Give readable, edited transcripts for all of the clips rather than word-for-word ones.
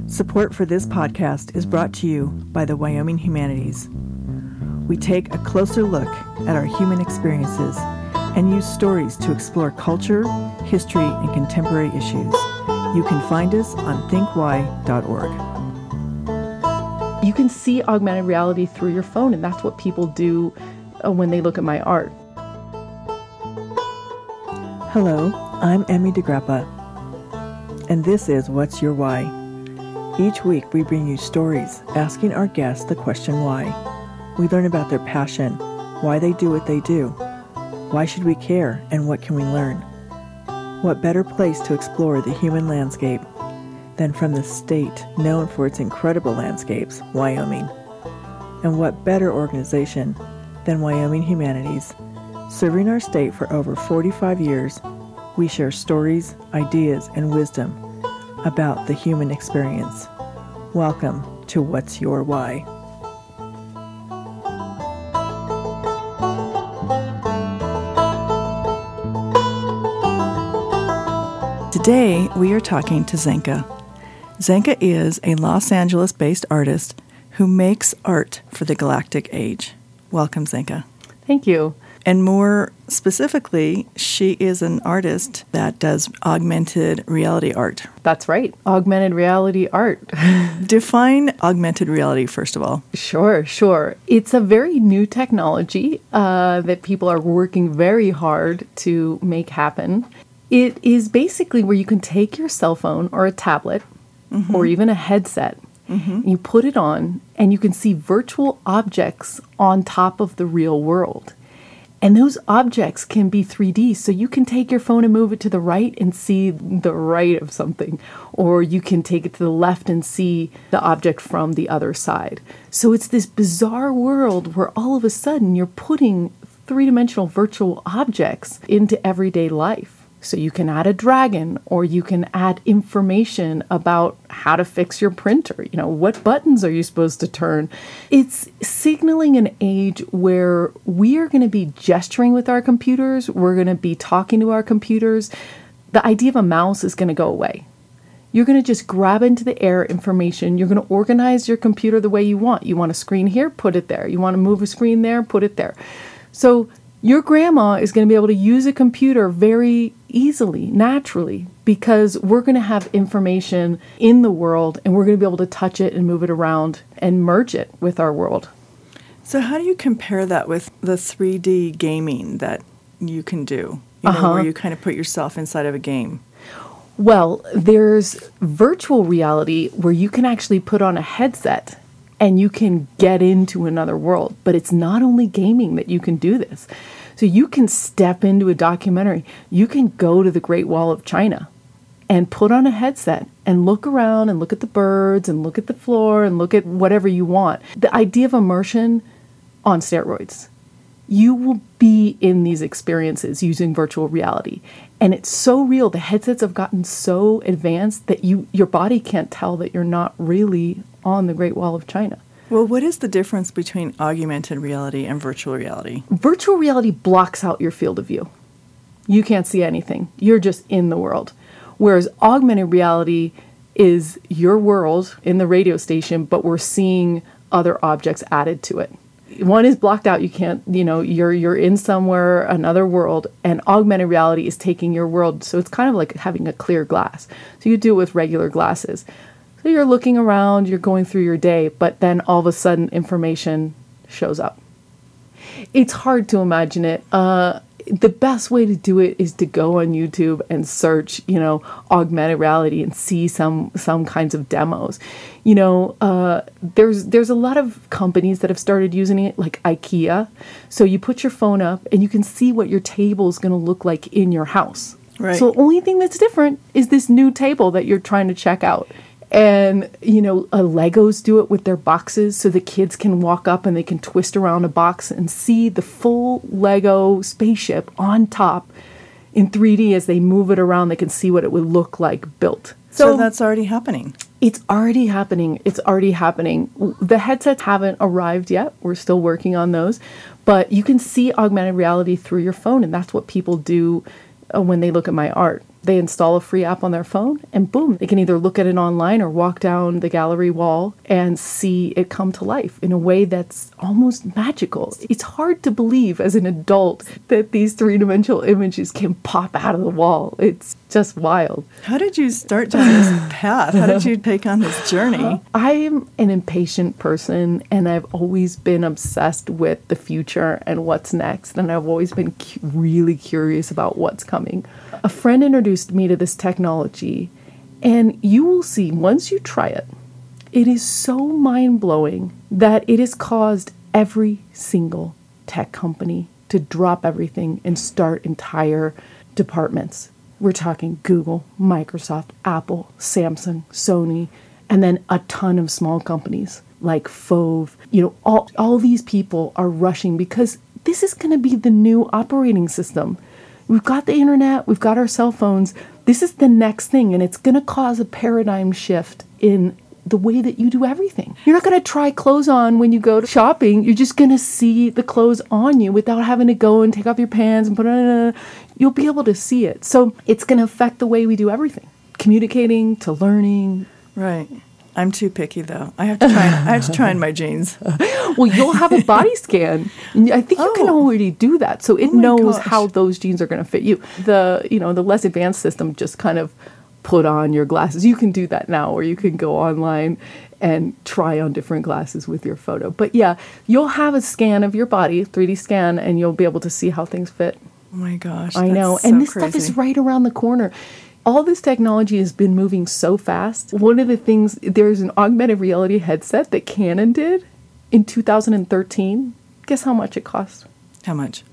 Support for this podcast is brought to you by the Wyoming Humanities. We take a closer look at our human experiences and use stories to explore culture, history, and contemporary issues. You can find us on thinkwhy.org. You can see augmented reality through your phone, and that's what people do when they look at my art. Hello, I'm Emmy DeGrappa, and this is What's Your Why? Each week we bring you stories asking our guests the question why. We learn about their passion, why they do what they do, why should we care, and what can we learn? What better place to explore the human landscape than from the state known for its incredible landscapes, Wyoming? And what better organization than Wyoming Humanities? Serving our state for over 45 years, we share stories, ideas, and wisdom about the human experience. Welcome to What's Your Why? Today, we are talking to Zenka. Zenka is a Los Angeles-based artist who makes art for the galactic age. Welcome, Zenka. Thank you. And more specifically, she is an artist that does augmented reality art. That's right. Augmented reality art. Define augmented reality, first of all. Sure. It's a very new technology that people are working very hard to make happen. It is basically where you can take your cell phone or a tablet or even a headset. You put it on and you can see virtual objects on top of the real world. And those objects can be 3D, so you can take your phone and move it to the right and see the right of something, or you can take it to the left and see the object from the other side. So it's this bizarre world where all of a sudden you're putting three-dimensional virtual objects into everyday life. So you can add a dragon, or you can add information about how to fix your printer. You know, what buttons are you supposed to turn? It's signaling an age where we are going to be gesturing with our computers. We're going to be talking to our computers. The idea of a mouse is going to go away. You're going to just grab into the air information. You're going to organize your computer the way you want. You want a screen here? Put it there. You want to move a screen there? Put it there. So your grandma is going to be able to use a computer very easily, naturally, because we're going to have information in the world and we're going to be able to touch it and move it around and merge it with our world. So how do you compare that with the 3D gaming that you can do, where you kind of put yourself inside of a game? Well, there's virtual reality where you can actually put on a headset and you can get into another world. But it's not only gaming that you can do this. So you can step into a documentary. You can go to the Great Wall of China and put on a headset and look around and look at the birds and look at the floor and look at whatever you want. The idea of immersion on steroids. You will be in these experiences using virtual reality. And it's so real. The headsets have gotten so advanced that your body can't tell that you're not really on the Great Wall of China. Well, what is the difference between augmented reality and virtual reality? Virtual reality blocks out your field of view. You can't see anything. You're just in the world. Whereas augmented reality is your world in the radio station, but we're seeing other objects added to it. One is blocked out. You can't, you're in somewhere, another world, and augmented reality is taking your world. So it's kind of like having a clear glass. So you do it with regular glasses. So you're looking around, you're going through your day, but then all of a sudden information shows up. It's hard to imagine it. The best way to do it is to go on YouTube and search, augmented reality and see some kinds of demos. There's a lot of companies that have started using it, like IKEA. So you put your phone up and you can see what your table is going to look like in your house. Right. So the only thing that's different is this new table that you're trying to check out. And, Legos do it with their boxes so the kids can walk up and they can twist around a box and see the full Lego spaceship on top in 3D as they move it around. They can see what it would look like built. So that's already happening. It's already happening. The headsets haven't arrived yet. We're still working on those. But you can see augmented reality through your phone, and that's what people do when they look at my art. They install a free app on their phone and boom, they can either look at it online or walk down the gallery wall and see it come to life in a way that's almost magical. It's hard to believe as an adult that these three-dimensional images can pop out of the wall. It's just wild. How did you start down this path? How did you take on this journey? I'm an impatient person, and I've always been obsessed with the future and what's next, and I've always been really curious about what's coming. A friend introduced me to this technology, and you will see once you try it, it is so mind-blowing that it has caused every single tech company to drop everything and start entire departments. We're talking Google, Microsoft, Apple, Samsung, Sony, and then a ton of small companies like Fove. All these people are rushing because this is going to be the new operating system. We've got the internet, we've got our cell phones. This is the next thing, and it's going to cause a paradigm shift in the way that you do everything. You're not going to try clothes on when you go shopping. You're just going to see the clothes on you without having to go and take off your pants and put it on. You'll be able to see it. So it's going to affect the way we do everything. Communicating to learning. Right. I'm too picky, though. I have to try on my jeans. Well, you'll have a body scan. I think you can already do that. So it knows how those jeans are going to fit you. The less advanced system just kind of put on your glasses. You can do that now, or you can go online and try on different glasses with your photo. But yeah, you'll have a scan of your body, 3D scan, and you'll be able to see how things fit. Oh my gosh. I know. So and this crazy. stuff is right around the corner. All this technology has been moving so fast. One of the things, there's an augmented reality headset that Canon did in 2013. Guess how much it cost? How much?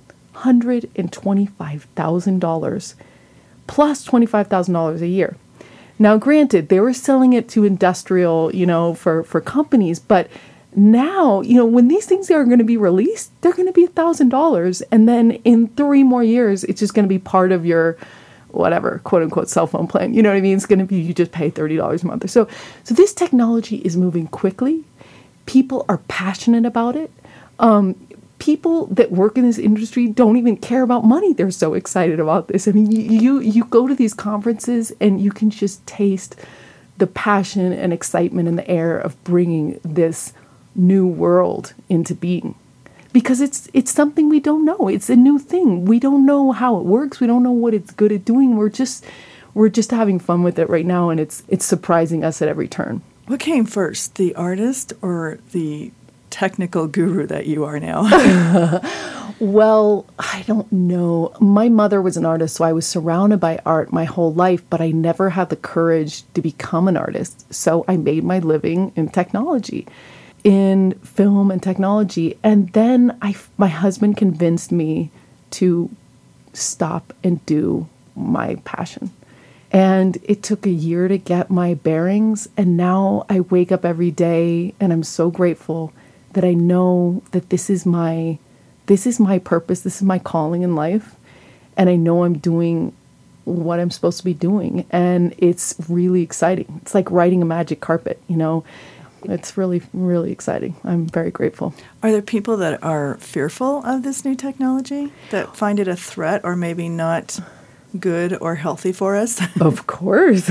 $125,000 plus $25,000 a year. Now, granted, they were selling it to industrial, for companies, but now, when these things are going to be released, they're going to be $1,000. And then in 3 more years, it's just going to be part of your whatever, quote unquote, cell phone plan. You know what I mean? It's going to be, you just pay $30 a month or so. So this technology is moving quickly. People are passionate about it. People that work in this industry don't even care about money. They're so excited about this. I mean, you go to these conferences and you can just taste the passion and excitement in the air of bringing this new world into being. Because it's something we don't know. It's a new thing. We don't know how it works. We don't know what it's good at doing. We're just having fun with it right now, and it's surprising us at every turn. What came first, the artist or the technical guru that you are now? Well, I don't know. My mother was an artist, so I was surrounded by art my whole life, but I never had the courage to become an artist. So I made my living in technology, in film and technology. And then my husband convinced me to stop and do my passion. And it took a year to get my bearings. And now I wake up every day and I'm so grateful that I know that this is my purpose. This is my calling in life. And I know I'm doing what I'm supposed to be doing. And it's really exciting. It's like riding a magic carpet, It's really, really exciting. I'm very grateful. Are there people that are fearful of this new technology, that find it a threat or maybe not good or healthy for us? Of course.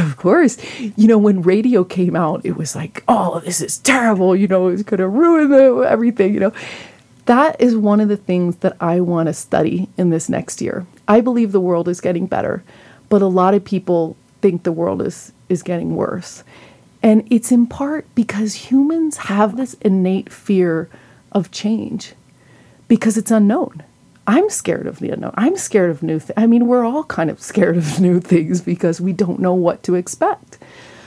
When radio came out, it was like, oh, this is terrible. It's going to ruin everything, That is one of the things that I want to study in this next year. I believe the world is getting better, but a lot of people think the world is getting worse. And it's in part because humans have this innate fear of change because it's unknown. I'm scared of the unknown. I'm scared of new things. I mean, we're all kind of scared of new things because we don't know what to expect.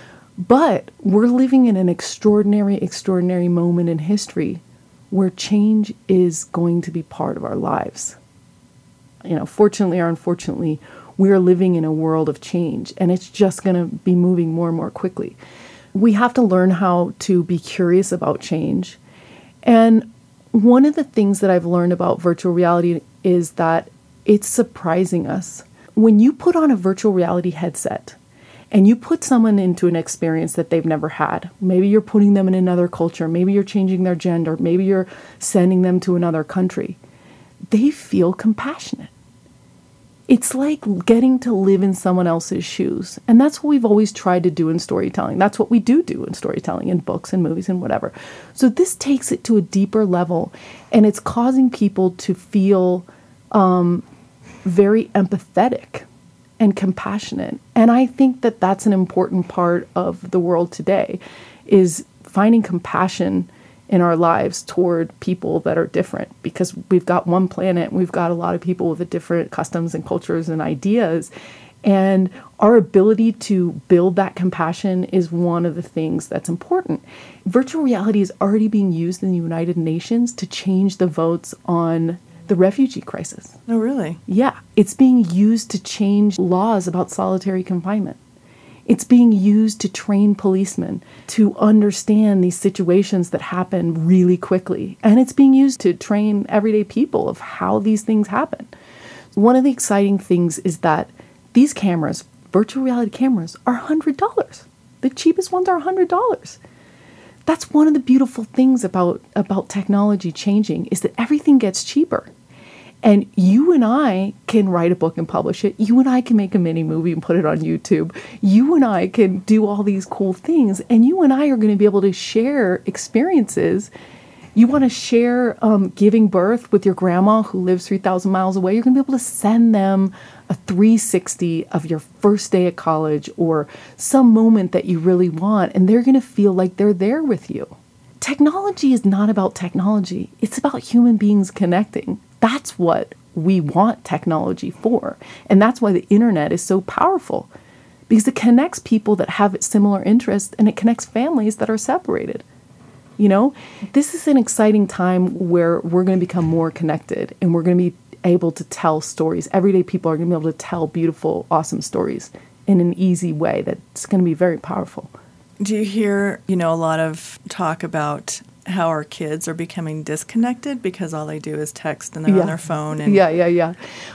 But we're living in an extraordinary, extraordinary moment in history where change is going to be part of our lives. Fortunately or unfortunately, we're living in a world of change, and it's just going to be moving more and more quickly. We have to learn how to be curious about change. And one of the things that I've learned about virtual reality is that it's surprising us. When you put on a virtual reality headset and you put someone into an experience that they've never had, maybe you're putting them in another culture, maybe you're changing their gender, maybe you're sending them to another country, they feel compassionate. It's like getting to live in someone else's shoes. And that's what we've always tried to do in storytelling. That's what we do in storytelling, in books and movies and whatever. So this takes it to a deeper level, and it's causing people to feel very empathetic and compassionate. And I think that that's an important part of the world today, is finding compassion in our lives toward people that are different, because we've got one planet and we've got a lot of people with different customs and cultures and ideas. And our ability to build that compassion is one of the things that's important. Virtual reality is already being used in the United Nations to change the votes on the refugee crisis. Oh, really? Yeah. It's being used to change laws about solitary confinement. It's being used to train policemen to understand these situations that happen really quickly. And it's being used to train everyday people of how these things happen. One of the exciting things is that these cameras, virtual reality cameras, are $100. The cheapest ones are $100. That's one of the beautiful things about technology changing, is that everything gets cheaper. And you and I can write a book and publish it. You and I can make a mini movie and put it on YouTube. You and I can do all these cool things. And you and I are going to be able to share experiences. You want to share giving birth with your grandma who lives 3,000 miles away. You're going to be able to send them a 360 of your first day at college or some moment that you really want. And they're going to feel like they're there with you. Technology is not about technology. It's about human beings connecting. That's what we want technology for. And that's why the internet is so powerful, because it connects people that have similar interests, and it connects families that are separated. You know, this is an exciting time where we're going to become more connected, and we're going to be able to tell stories. Everyday people are going to be able to tell beautiful, awesome stories in an easy way that's going to be very powerful. Do you hear, a lot of talk about how our kids are becoming disconnected because all they do is text and they're on their phone? And Yeah.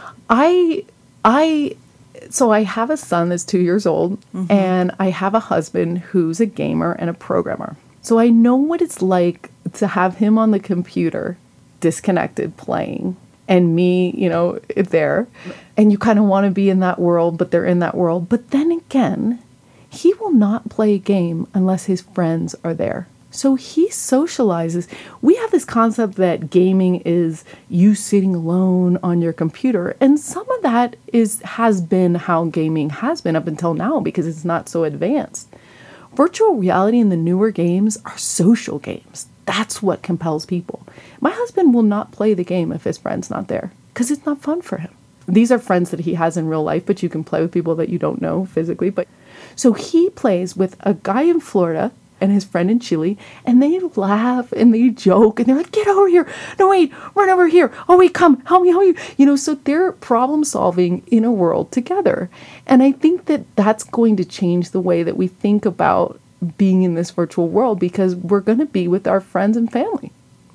So I have a son that's 2 years old, and I have a husband who's a gamer and a programmer. So I know what it's like to have him on the computer, disconnected, playing, and me, there. And you kind of want to be in that world, but they're in that world. But then again, he will not play a game unless his friends are there. So he socializes. We have this concept that gaming is you sitting alone on your computer. And some of that has been how gaming has been up until now, because it's not so advanced. Virtual reality and the newer games are social games. That's what compels people. My husband will not play the game if his friend's not there, because it's not fun for him. These are friends that he has in real life, but you can play with people that you don't know physically. So he plays with a guy in Florida and his friend in Chile, and they laugh and they joke and they're like, get over here. No, wait, run over here. Oh, wait, come, help me. So they're problem solving in a world together. And I think that that's going to change the way that we think about being in this virtual world, because we're going to be with our friends and family.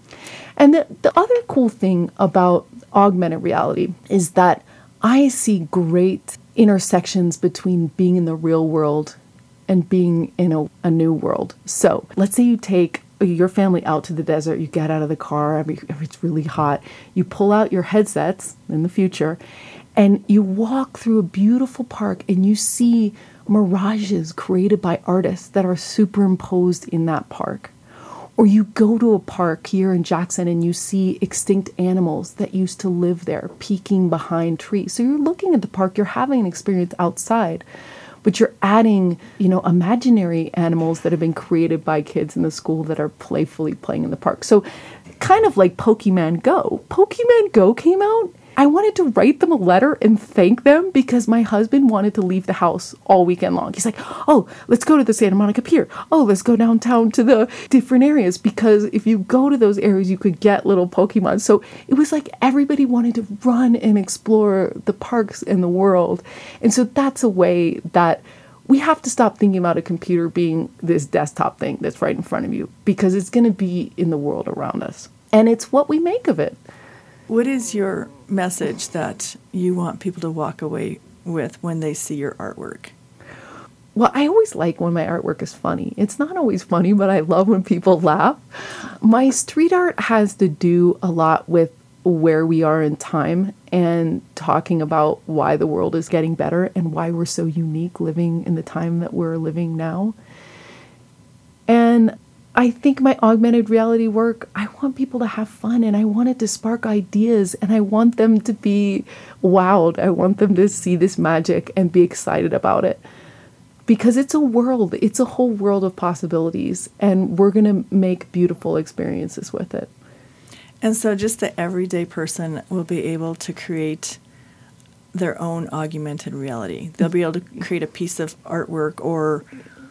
And the other cool thing about augmented reality is that I see great intersections between being in the real world and being in a new world. So let's say you take your family out to the desert, you get out of the car, it's really hot, you pull out your headsets in the future, and you walk through a beautiful park and you see mirages created by artists that are superimposed in that park. Or you go to a park here in Jackson and you see extinct animals that used to live there peeking behind trees. So you're looking at the park, you're having an experience outside, but you're adding, imaginary animals that have been created by kids in the school that are playfully playing in the park. So kind of like Pokemon Go. Pokemon Go came out. I wanted to write them a letter and thank them, because my husband wanted to leave the house all weekend long. He's like, oh, let's go to the Santa Monica Pier. Oh, let's go downtown to the different areas, because if you go to those areas, you could get little Pokemon. So it was like everybody wanted to run and explore the parks in the world. And so that's a way that we have to stop thinking about a computer being this desktop thing that's right in front of you, because it's going to be in the world around us. And it's what we make of it. What is your message that you want people to walk away with when they see your artwork? Well, I always like when my artwork is funny. It's not always funny, but I love when people laugh. My street art has to do a lot with where we are in time and talking about why the world is getting better and why we're so unique living in the time that we're living now. And I think my augmented reality work, I want people to have fun, and I want it to spark ideas, and I want them to be wowed. I want them to see this magic and be excited about it. Because it's a whole world of possibilities, and we're going to make beautiful experiences with it. And so just the everyday person will be able to create their own augmented reality. They'll be able to create a piece of artwork or...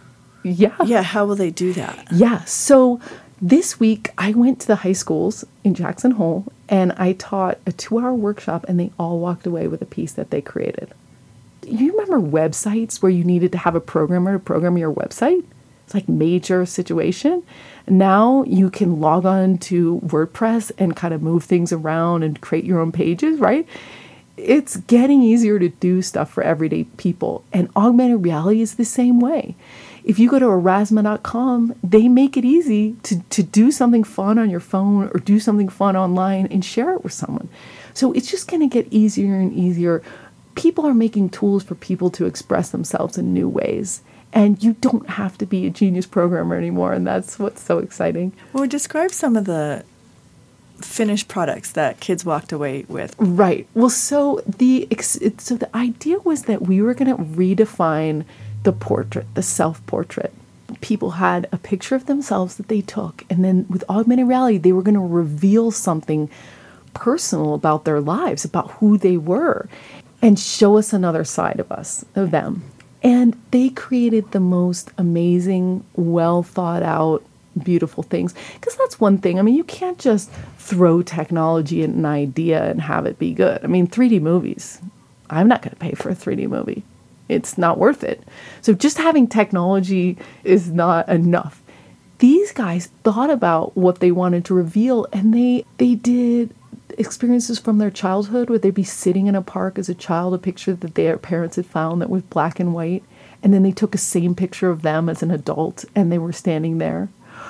Yeah, how will they do that? Yeah, so this week I went to the high schools in Jackson Hole, and I taught a 2-hour workshop, and they all walked away with a piece that they created. You remember websites where you needed to have a programmer to program your website? It's like major situation. Now you can log on to WordPress and kind of move things around and create your own pages, right? It's getting easier to do stuff for everyday people. And augmented reality is the same way. If you go to Erasma.com, they make it easy to do something fun on your phone or do something fun online and share it with someone. So it's just going to get easier and easier. People are making tools for people to express themselves in new ways. And you don't have to be a genius programmer anymore, and that's what's so exciting. Well, describe some of the finished products that kids walked away with. Right. Well, so the idea was that we were going to redefine the portrait, the self-portrait. People had a picture of themselves that they took, and then with augmented reality, they were going to reveal something personal about their lives, about who they were, and show us another side of them. And they created the most amazing, well thought out, beautiful things. Because that's one thing. I mean, you can't just throw technology at an idea and have it be good. I mean, 3D movies, I'm not going to pay for a 3D movie. It's not worth it. So just having technology is not enough. These guys thought about what they wanted to reveal, and they did experiences from their childhood where they'd be sitting in a park as a child, a picture that their parents had found that was black and white, and then they took a same picture of them as an adult and they were standing there.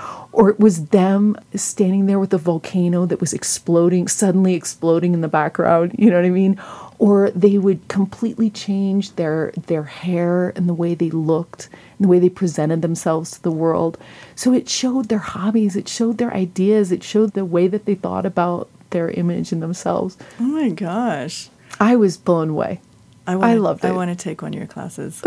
Or it was them standing there with a volcano that was suddenly exploding in the background, you know what I mean? Or they would completely change their hair and the way they looked and the way they presented themselves to the world. So it showed their hobbies, it showed their ideas, it showed the way that they thought about their image and themselves. Oh my gosh. I was blown away. I loved it. I want to take one of your classes.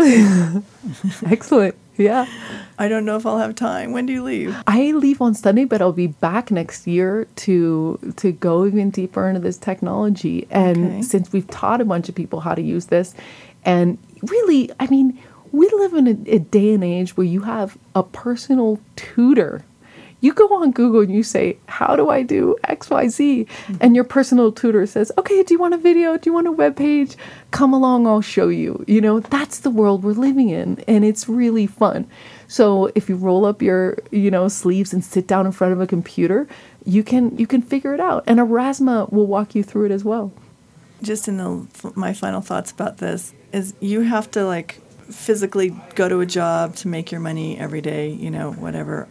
Excellent. Yeah. I don't know if I'll have time. When do you leave? I leave on Sunday, but I'll be back next year to go even deeper into this technology. And since we've taught a bunch of people how to use this, and really, I mean, we live in a day and age where you have a personal tutor. You go on Google and you say, how do I do X, Y, Z? And your personal tutor says, okay, do you want a video? Do you want a web page? Come along, I'll show you. You know, that's the world we're living in, and it's really fun. So if you roll up your, sleeves and sit down in front of a computer, you can figure it out. And Erasma will walk you through it as well. Just my final thoughts about this is you have to physically go to a job to make your money every day, whatever.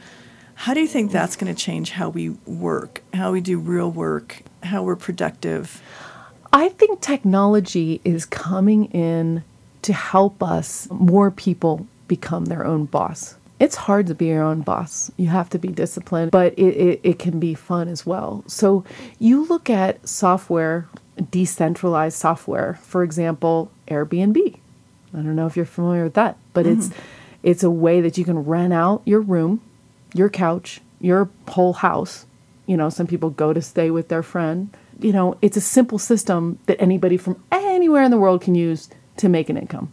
How do you think that's going to change how we work, how we do real work, how we're productive? I think technology is coming in to help us, more people, become their own boss. It's hard to be your own boss. You have to be disciplined, but it can be fun as well. So you look at software, decentralized software, for example, Airbnb. I don't know if you're familiar with that, but it's a way that you can rent out your room, your couch, your whole house. Some people go to stay with their friend. It's a simple system that anybody from anywhere in the world can use to make an income.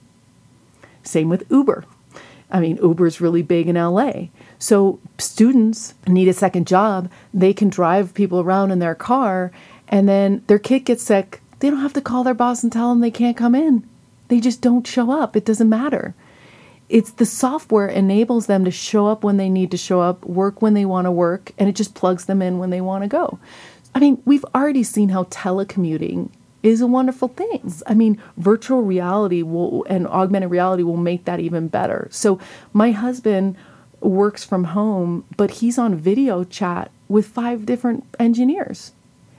Same with Uber. I mean, Uber is really big in LA. So students need a second job. They can drive people around in their car, and then their kid gets sick. They don't have to call their boss and tell them they can't come in. They just don't show up. It doesn't matter. It's the software enables them to show up when they need to show up, work when they want to work, and it just plugs them in when they want to go. I mean, we've already seen how telecommuting is a wonderful thing. I mean, virtual reality and augmented reality will make that even better. So my husband works from home, but he's on video chat with 5 different engineers.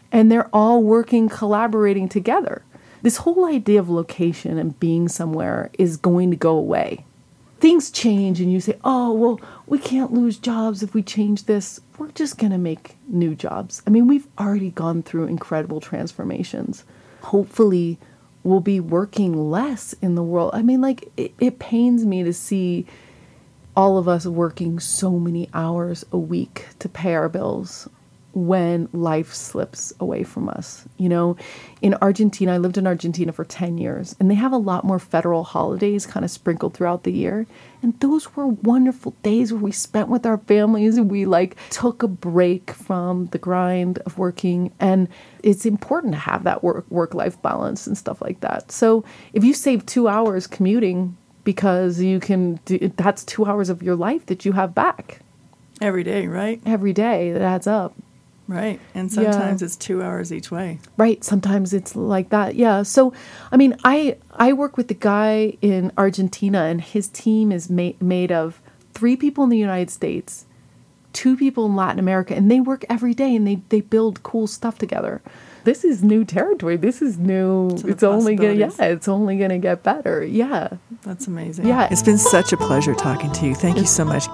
and they're all working, collaborating together. This whole idea of location and being somewhere is going to go away. Things change and you say, oh, well, we can't lose jobs if we change this. We're just going to make new jobs. I mean, we've already gone through incredible transformations. Hopefully, we'll be working less in the world. I mean, like, it pains me to see all of us working so many hours a week to pay our bills when life slips away from us. You know, in Argentina, I lived in Argentina for 10 years, and they have a lot more federal holidays kind of sprinkled throughout the year. And those were wonderful days where we spent with our families and we like took a break from the grind of working. And it's important to have that work-life balance and stuff like that. So if you save 2 hours commuting because you can that's 2 hours of your life that you have back. Every day, right? Every day, that adds up. Right. And sometimes it's 2 hours each way. Right. Sometimes it's like that. Yeah. So, I mean, I work with the guy in Argentina, and his team is made of 3 people in the United States, 2 people in Latin America, and they work every day and they build cool stuff together. This is new territory. This is new. It's only gonna get better. Yeah. That's amazing. Yeah. It's been such a pleasure talking to you. Thank you so much.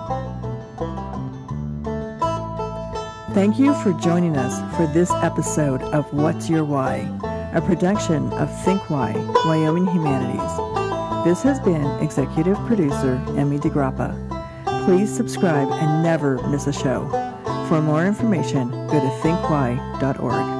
Thank you for joining us for this episode of What's Your Why, a production of Think Why, Wyoming Humanities. This has been executive producer Emmy DeGrappa. Please subscribe and never miss a show. For more information, go to thinkwhy.org.